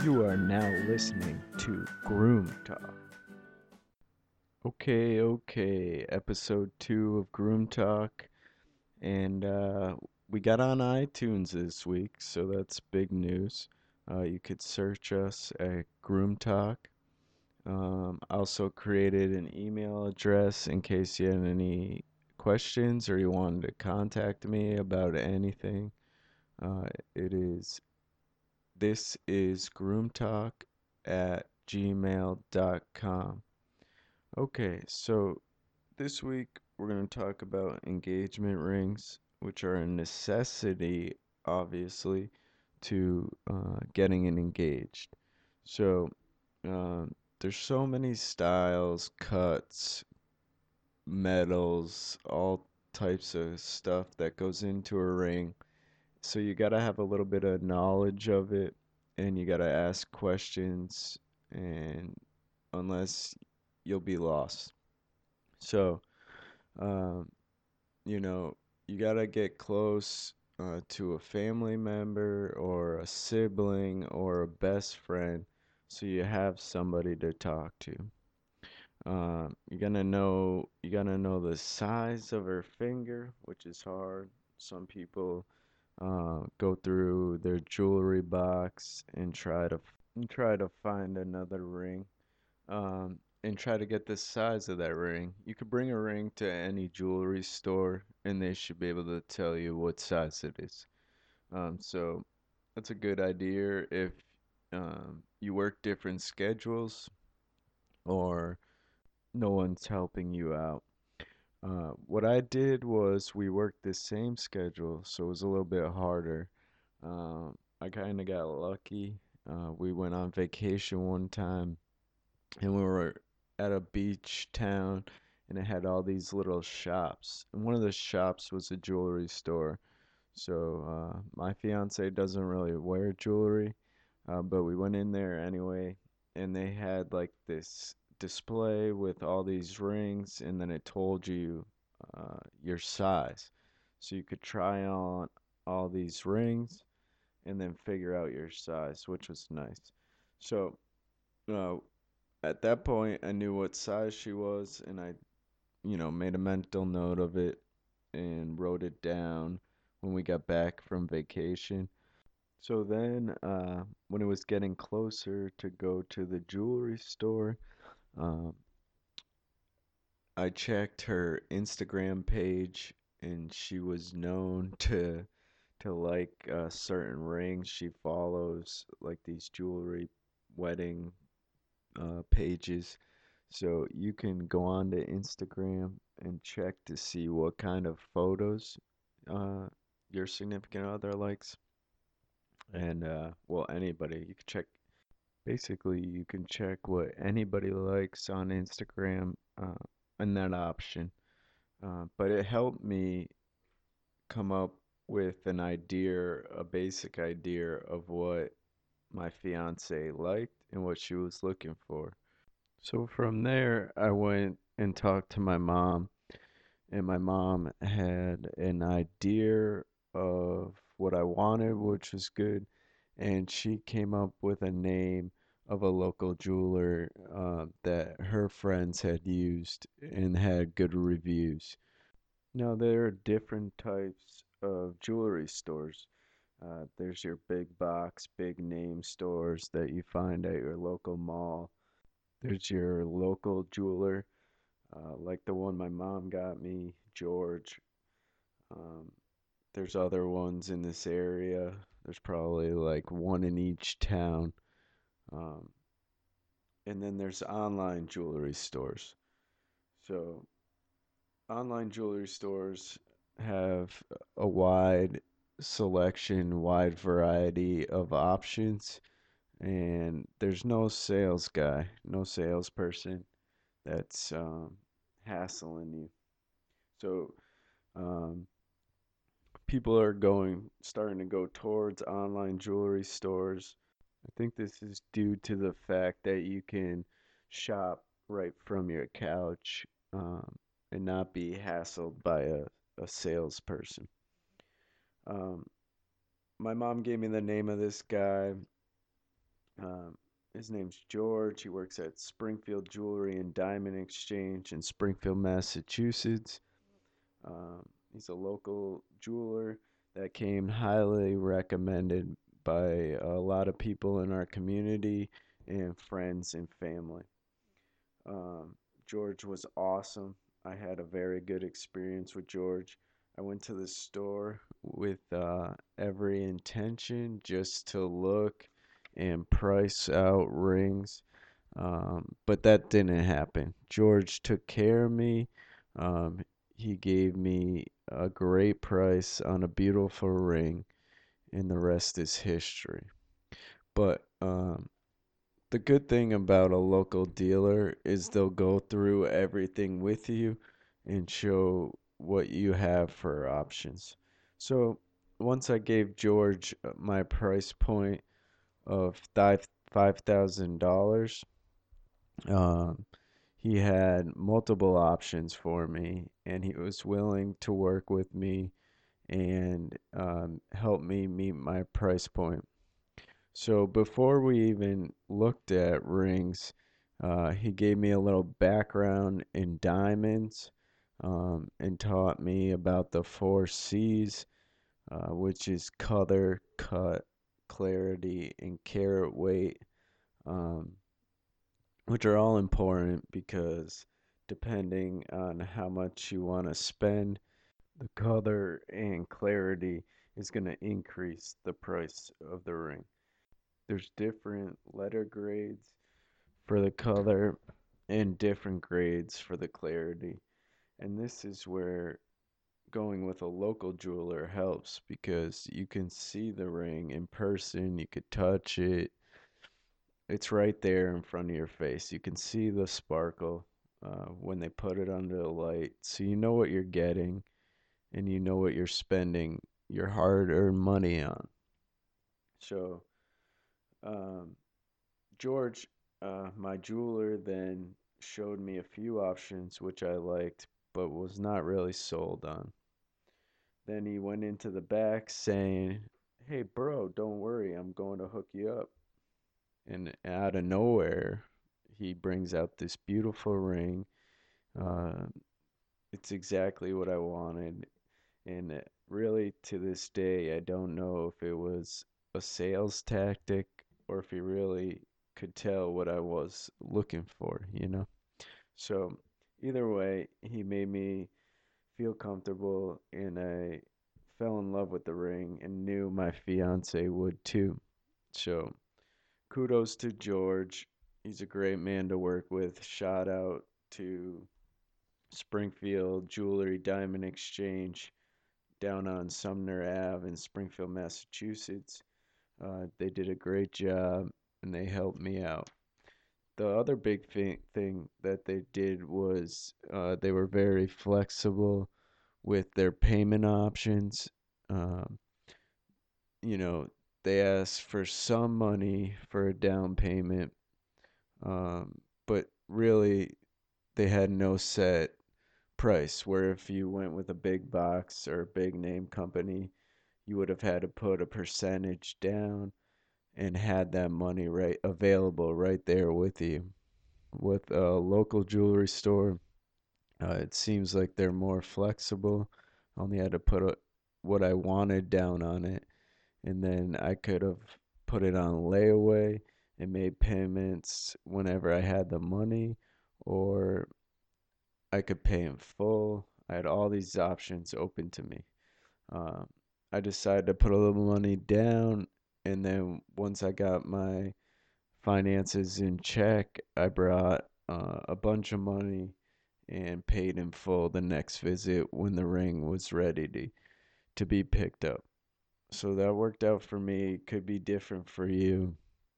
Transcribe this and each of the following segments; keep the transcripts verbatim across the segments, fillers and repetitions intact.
You are now listening to Groom Talk. Okay, okay, episode two of Groom Talk. And uh, we got on iTunes this week, so that's big news. Uh, you could search us at Groom Talk. Um, I also created an email address in case you had any questions or you wanted to contact me about anything. Uh, it is this is groomtalk at gmail dot com. Okay, so this week we're going to talk about engagement rings, which are a necessity, obviously, to uh, getting it engaged. So, um, there's so many styles, cuts, metals, all types of stuff that goes into a ring. So you got to have a little bit of knowledge of it and you got to ask questions and unless you'll be lost. So, um, you know, you got to get close uh, to a family member or a sibling or a best friend so you have somebody to talk to. Um, you're gonna know you gotta know the size of her finger, which is hard. Some people uh, go through their jewelry box and try to and try to find another ring, um, and try to get the size of that ring. You could bring a ring to any jewelry store, and they should be able to tell you what size it is. Um, so that's a good idea if um, you work different schedules or no one's helping you out. Uh, what I did was we worked the same schedule, so it was a little bit harder. Um, I kind of got lucky. Uh, we went on vacation one time and we were at a beach town and it had all these little shops. And one of the shops was a jewelry store. So uh, my fiance doesn't really wear jewelry, uh, but we went in there anyway, and they had like this display with all these rings, and then it told you uh, your size. So you could try on all these rings and then figure out your size, which was nice. So uh, at that point, I knew what size she was, and I, you know, made a mental note of it and wrote it down when we got back from vacation. So then, uh, when it was getting closer to go to the jewelry store, um, I checked her Instagram page, and she was known to to like uh, certain rings. She follows like these jewelry wedding uh, pages. So you can go on to Instagram and check to see what kind of photos uh, your significant other likes. And uh, well, anybody, you can check. Basically, you can check what anybody likes on Instagram uh, in that option. Uh, but it helped me come up with an idea, a basic idea of what my fiance liked and what she was looking for. So from there, I went and talked to my mom, and my mom had an idea of what I wanted, which was good, and she came up with a name of a local jeweler uh, that her friends had used and had good reviews. Now, there are different types of jewelry stores. Uh, there's your big box, big name stores that you find at your local mall. There's your local jeweler, uh, like the one my mom got me, George. Um, there's other ones in this area. There's probably like one in each town. Um, and then there's online jewelry stores. So, online jewelry stores have a wide selection, wide variety of options, and there's no sales guy, no salesperson that's um, hassling you. So, um, people are going starting to go towards online jewelry stores. I think this is due to the fact that you can shop right from your couch um, and not be hassled by a, a salesperson. Um, my mom gave me the name of this guy. Um, his name's George. He works at Springfield Jewelry and Diamond Exchange in Springfield, Massachusetts. Um, he's a local jeweler that came highly recommended by a lot of people in our community and friends and family. Um, George was awesome. I had a very good experience with George. I went to the store with uh, every intention just to look and price out rings, um, but that didn't happen. George took care of me. Um, he gave me a great price on a beautiful ring, and the rest is history. But um, the good thing about a local dealer is they'll go through everything with you and show what you have for options. So once I gave George uh, my price point of five five thousand dollars, um, he had multiple options for me, and he was willing to work with me and um, help me meet my price point. So before we even looked at rings, uh, he gave me a little background in diamonds, um, and taught me about the four C's, uh, which is color, cut, clarity, and carat weight, um, which are all important because depending on how much you want to spend, the color and clarity is going to increase the price of the ring. There's different letter grades for the color and different grades for the clarity. And this is where going with a local jeweler helps because you can see the ring in person, you could touch it. It's right there in front of your face. You can see the sparkle uh, when they put it under the light. So you know what you're getting and you know what you're spending your hard earned money on. So, um, George, uh, my jeweler, then showed me a few options which I liked but was not really sold on. Then he went into the back saying, "Hey, bro, don't worry, I'm going to hook you up." And out of nowhere, he brings out this beautiful ring. Uh, it's exactly what I wanted. And uh, really, to this day, I don't know if it was a sales tactic or if he really could tell what I was looking for, you know? So, either way, he made me feel comfortable, and I fell in love with the ring and knew my fiance would too. So, kudos to George. He's a great man to work with. Shout out to Springfield Jewelry Diamond Exchange down on Sumner Ave in Springfield, Massachusetts. Uh, they did a great job and they helped me out. The other big thing, thing that they did was uh, they were very flexible with their payment options. Um, you know, they asked for some money for a down payment, um, but really they had no set price. Where if you went with a big box or a big name company, you would have had to put a percentage down and had that money right available right there with you. With a local jewelry store, uh, it seems like they're more flexible. I only had to put a, what I wanted down on it, and then I could have put it on layaway and made payments whenever I had the money, or I could pay in full. I had all these options open to me. Um, I decided to put a little money down, and then once I got my finances in check, I brought uh, a bunch of money and paid in full the next visit when the ring was ready to, to be picked up. So that worked out for me. Could be different for you.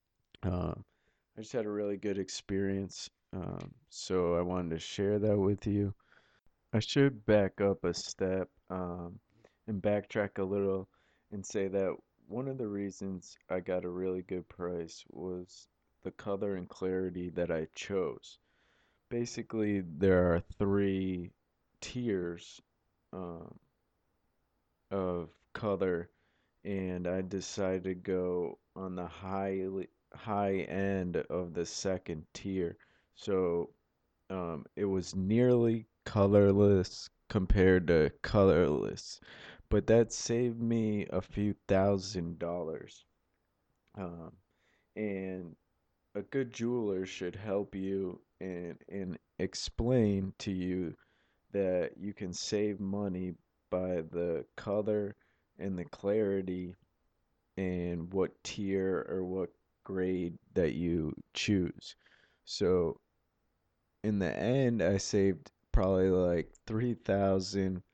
Um, I just had a really good experience. Um, so I wanted to share that with you. I should back up a step, um, and backtrack a little and say that one of the reasons I got a really good price was the color and clarity that I chose. Basically, there are three tiers um, of color, and I decided to go on the highly high end of the second tier. So um, it was nearly colorless compared to colorless, but that saved me a few thousand dollars. Um, and a good jeweler should help you and and explain to you that you can save money by the color and the clarity and what tier or what grade that you choose. So in the end, I saved probably like three thousand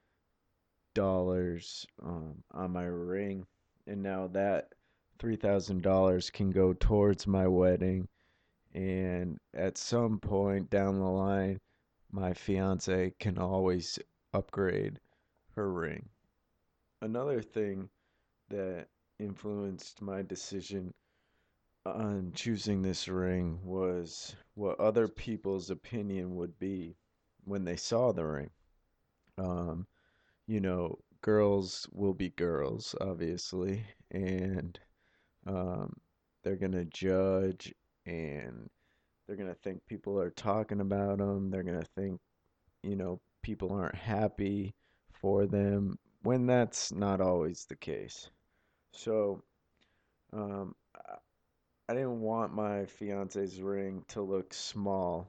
dollars um, on my ring, and now that three thousand dollars can go towards my wedding. And at some point down the line, my fiance can always upgrade her ring. Another thing that influenced my decision on choosing this ring was what other people's opinion would be when they saw the ring. Um, you know, girls will be girls, obviously, and um, they're gonna judge and they're gonna think people are talking about them. They're gonna think, you know, people aren't happy for them when that's not always the case. So, um, I I didn't want my fiance's ring to look small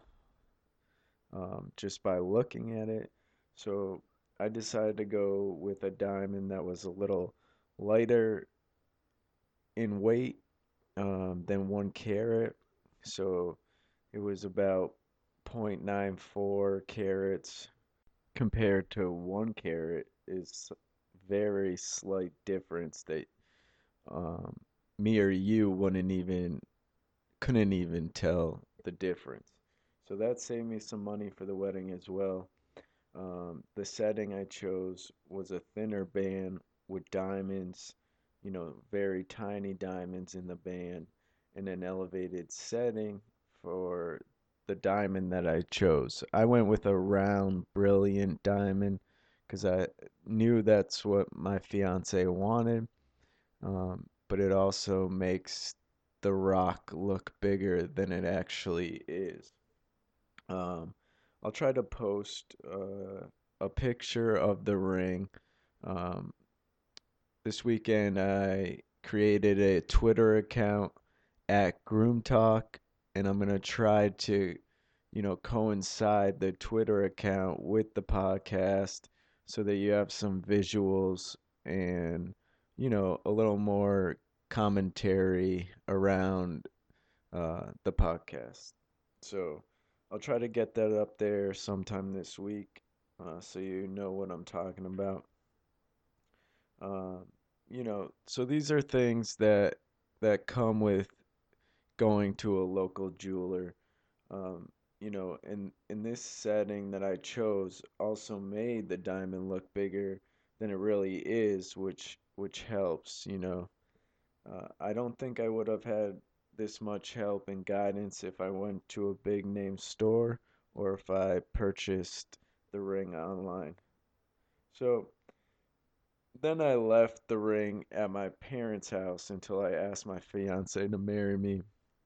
um, just by looking at it. So I decided to go with a diamond that was a little lighter in weight um, than one carat. So it was about zero point nine four carats compared to one carat is very slight difference that um, me or you wouldn't even couldn't even tell the difference. So that saved me some money for the wedding as well. Um, the setting I chose was a thinner band with diamonds, you know, very tiny diamonds in the band, and an elevated setting for the diamond that I chose. I went with a round, brilliant diamond because I knew that's what my fiance wanted. Um, but it also makes the rock look bigger than it actually is. Um, I'll try to post uh, a picture of the ring. Um, this weekend, I created a Twitter account at Groom Talk, and I'm gonna try to, you know, coincide the Twitter account with the podcast so that you have some visuals and, you know, a little more commentary around uh, the podcast. So I'll try to get that up there sometime this week, uh, so you know what I'm talking about. Um, you know, so these are things that that come with going to a local jeweler. Um, you know, and in this setting that I chose also made the diamond look bigger than it really is, which which helps, you know. Uh, I don't think I would have had this much help and guidance if I went to a big name store or if I purchased the ring online. So then I left the ring at my parents' house until I asked my fiance to marry me.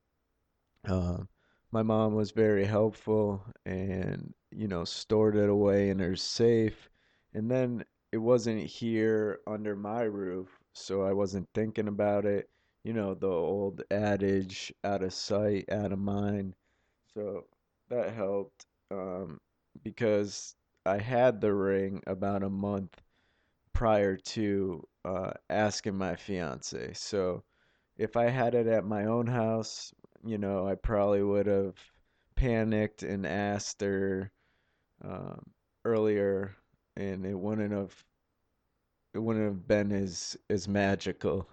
Um, my mom was very helpful and, you know, stored it away in her safe. And then it wasn't here under my roof, so I wasn't thinking about it. You know, the old adage, out of sight, out of mind. So that helped um, because I had the ring about a month prior to uh, asking my fiance. So if I had it at my own house, you know, I probably would have panicked and asked her um, earlier, and it wouldn't have it wouldn't have been as as magical.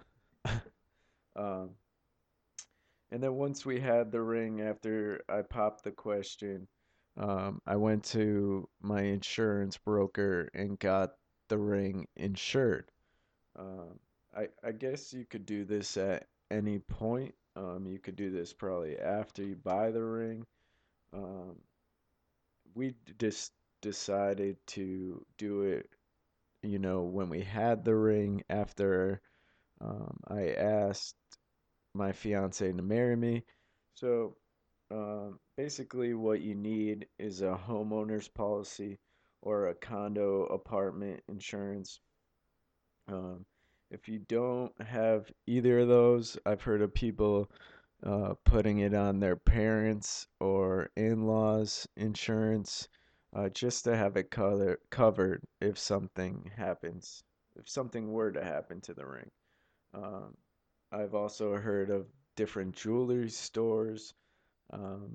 um, and then once we had the ring, after I popped the question, um, I went to my insurance broker and got the ring insured. Um, I I guess you could do this at any point. Um, you could do this probably after you buy the ring. Um, we d- just decided to do it, you know, when we had the ring after um, I asked. my fiance to marry me. So, um, basically, what you need is a homeowner's policy or a condo apartment insurance. Um, if you don't have either of those, I've heard of people uh, putting it on their parents' or in-laws' insurance uh, just to have it color covered if something happens, if something were to happen to the ring. Um, I've also heard of different jewelry stores um,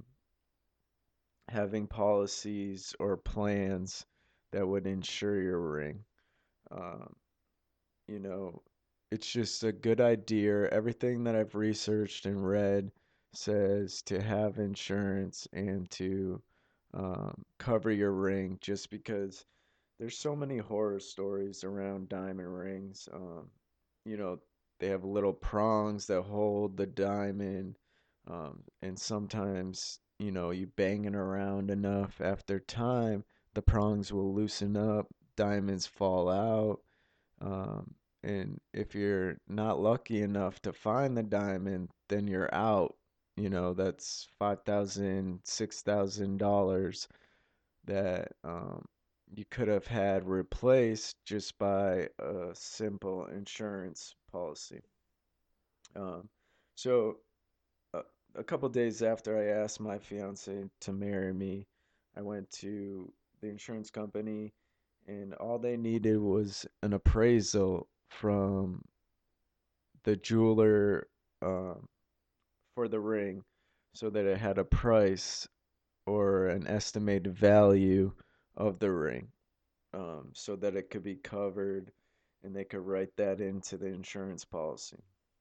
having policies or plans that would insure your ring. Um, you know, it's just a good idea. Everything that I've researched and read says to have insurance and to um, cover your ring just because there's so many horror stories around diamond rings. Um, you know, they have little prongs that hold the diamond, um, and sometimes, you know, you bang it around enough after time, the prongs will loosen up, diamonds fall out. Um, and if you're not lucky enough to find the diamond, then you're out. You know, that's five thousand, six thousand dollars that um, you could have had replaced just by a simple insurance policy. Um, so uh, a couple days after I asked my fiance to marry me, I went to the insurance company, and all they needed was an appraisal from the jeweler um, for the ring so that it had a price or an estimated value of the ring, um, so that it could be covered and they could write that into the insurance policy.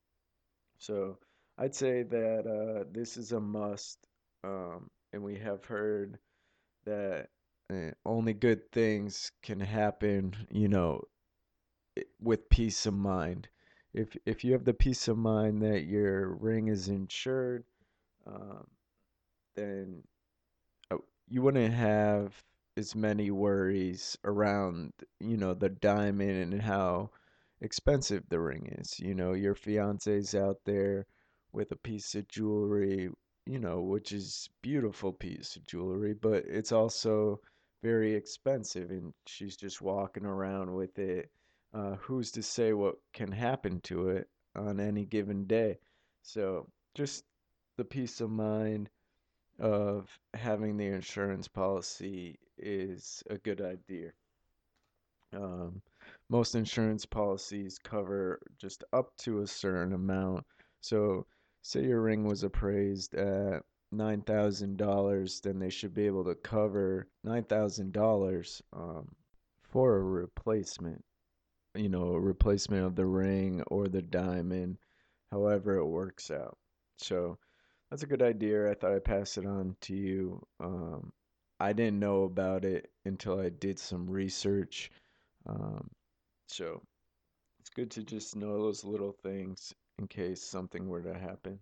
So I'd say that uh, this is a must, um, and we have heard that uh, only good things can happen, you know, i- with peace of mind. If if you have the peace of mind that your ring is insured, um, then uh, you wouldn't have as many worries around, you know, the diamond and how expensive the ring is. You know, your fiance's out there with a piece of jewelry, you know, which is beautiful piece of jewelry, but it's also very expensive and she's just walking around with it. Uh, who's to say what can happen to it on any given day? So just the peace of mind of having the insurance policy is a good idea. Um, Most insurance policies cover just up to a certain amount. So, say your ring was appraised at nine thousand dollars then they should be able to cover nine thousand dollars um, for a replacement, you know, a replacement of the ring or the diamond, however it works out. So, that's a good idea. I thought I'd pass it on to you. Um, I didn't know about it until I did some research. Um, so it's good to just know those little things in case something were to happen.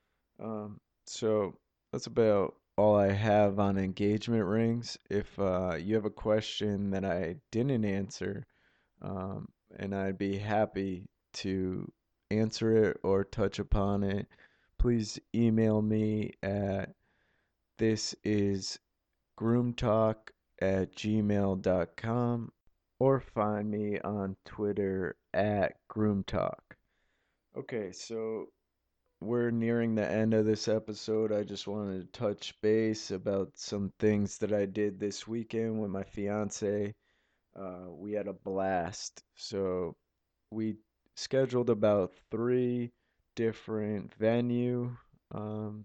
Um, so that's about all I have on engagement rings. If uh, you have a question that I didn't answer, um, and I'd be happy to answer it or touch upon it, please email me at this is groomtalk at gmail dot com or find me on Twitter at groomtalk. Okay, so we're nearing the end of this episode. I just wanted to touch base about some things that I did this weekend with my fiance. Uh, we had a blast. So we scheduled about three different venue um,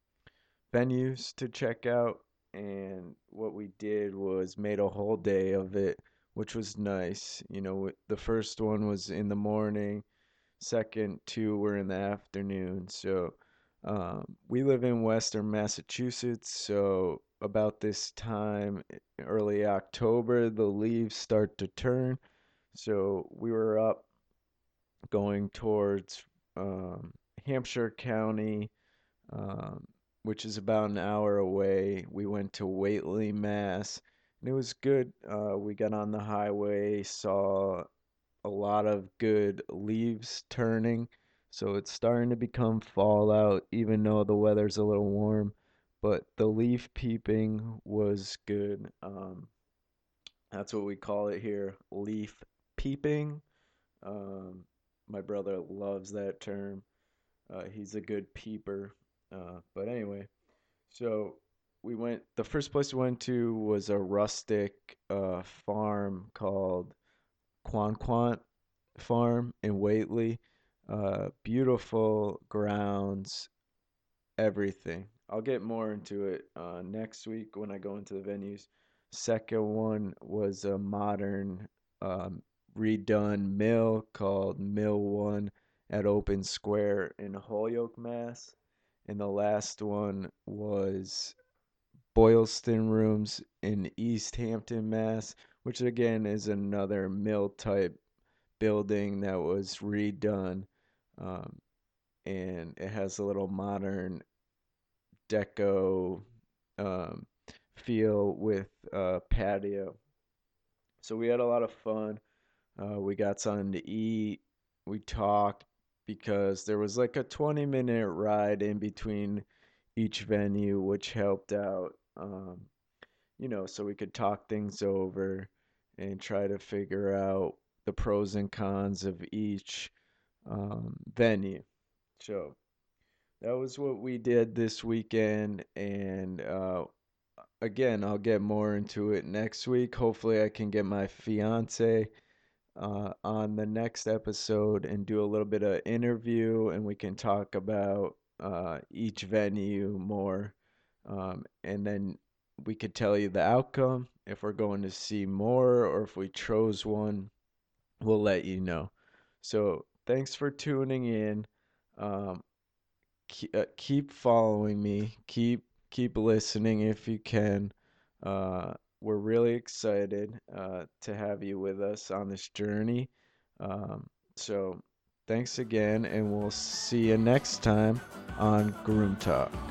venues to check out, and what we did was made a whole day of it, which was nice. You know, the first one was in the morning, second two were in the afternoon. So um, we live in Western Massachusetts, so about this time, early October, the leaves start to turn. So we were up going towards um, Hampshire County, um, which is about an hour away. We went to Whately, Mass, and it was good. Uh, we got on the highway, saw a lot of good leaves turning. So it's starting to become fall out, even though the weather's a little warm. But the leaf peeping was good. Um, that's what we call it here, leaf peeping. Um, my brother loves that term. Uh, he's a good peeper. Uh, but anyway, so we went. The first place we went to was a rustic uh, farm called Quan Quant Farm in Whately. Uh, beautiful grounds, everything. I'll get more into it uh, next week when I go into the venues. Second one was a modern, um, redone mill called Mill One at Open Square in Holyoke, Mass. And the last one was Boylston Rooms in East Hampton, Mass, which again is another mill type building that was redone. Um, and it has a little modern deco um, feel with uh, patio. So we had a lot of fun. Uh, we got something to eat. We talked because there was like a twenty minute ride in between each venue, which helped out. Um, you know, so we could talk things over and try to figure out the pros and cons of each um, venue. So that was what we did this weekend, and uh, again, I'll get more into it next week. Hopefully, I can get my fiance uh, on the next episode and do a little bit of interview, and we can talk about uh, each venue more, um, and then we could tell you the outcome if we're going to see more or if we chose one. We'll let you know. So thanks for tuning in. Um, keep, uh, keep following me. Keep keep listening if you can. Uh, we're really excited uh, to have you with us on this journey. Um, so thanks again, and we'll see you next time on Groom Talk.